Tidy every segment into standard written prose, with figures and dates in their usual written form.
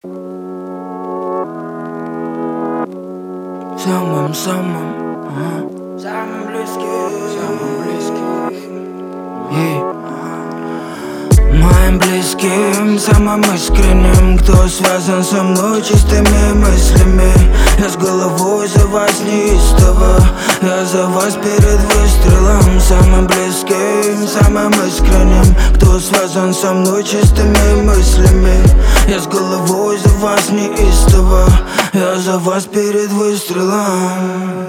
Самым моим близким, самым искренним, кто связан со мной чистыми мыслями. Я с головой за вас неистово, я за вас перед выстрелом. Самым близким, самым искренним, кто связан со мной чистыми мыслями. Я с головой за вас неистово, я за вас перед выстрелом.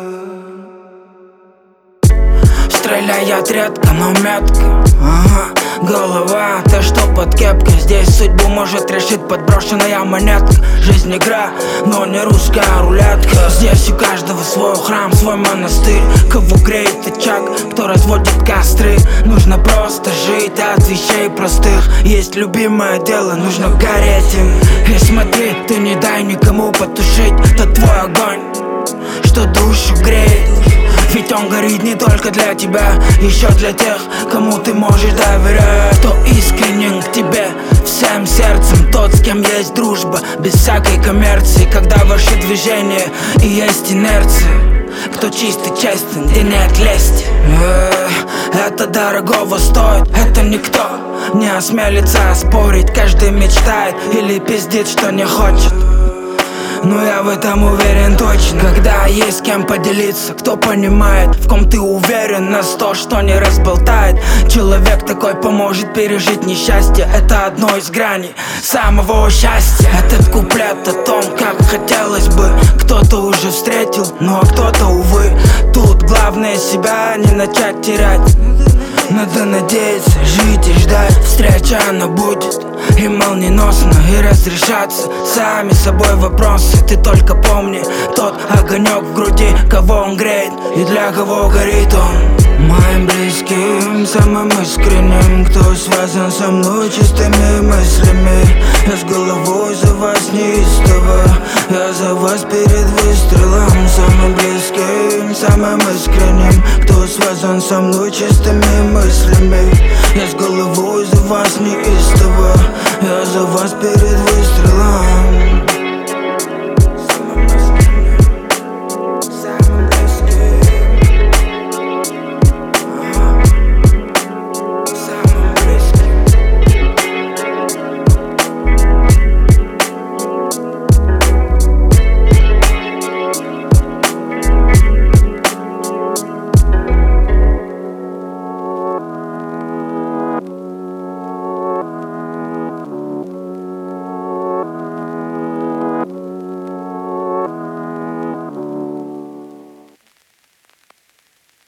Стреляет редко, но метко. Голова, ты что под кепкой? Здесь судьбу может решить подброшенная монетка. Жизнь игра, но не русская рулетка. Здесь у каждого свой храм, свой монастырь. Кого греет очаг, кто разводит костры. Нужно просто жить от вещей простых. Есть любимое дело, нужно гореть им. И смотри, ты не дай никому потушить тот твой огонь, что душу греет. Ведь он горит не только для тебя, еще для тех, кому ты можешь доверять. Кто искренен к тебе всем сердцем, тот, с кем есть дружба, без всякой коммерции. Когда ваши движения и есть инерция, кто чист и честен, где нет лести. Это дорогого стоит, это никто не осмелится спорить. Каждый мечтает или пиздит, что не хочет. Но я в этом уверен точно. Когда есть с кем поделиться, кто понимает, в ком ты уверен на 100, что не разболтает. Человек такой поможет пережить несчастье. Это одно из граней самого счастья. Этот куплет о том, как хотелось бы. Кто-то уже встретил, ну а кто-то, увы. Тут главное себя не начать терять. Надо надеяться, жить и ждать. Встреча она будет и молниеносно, и разрешаться сами собой вопросы. Ты только помни тот огонек в груди, кого он греет и для кого горит он. Моим близким, самым искренним, кто связан со мной чистыми мыслями. Я с головой за вас неистово, я за вас перед выстрелом. Самым близким, самым искренним, кто связан со мной чистыми мыслями. Я с головой за вас неистово, я за вас перед выстрелом.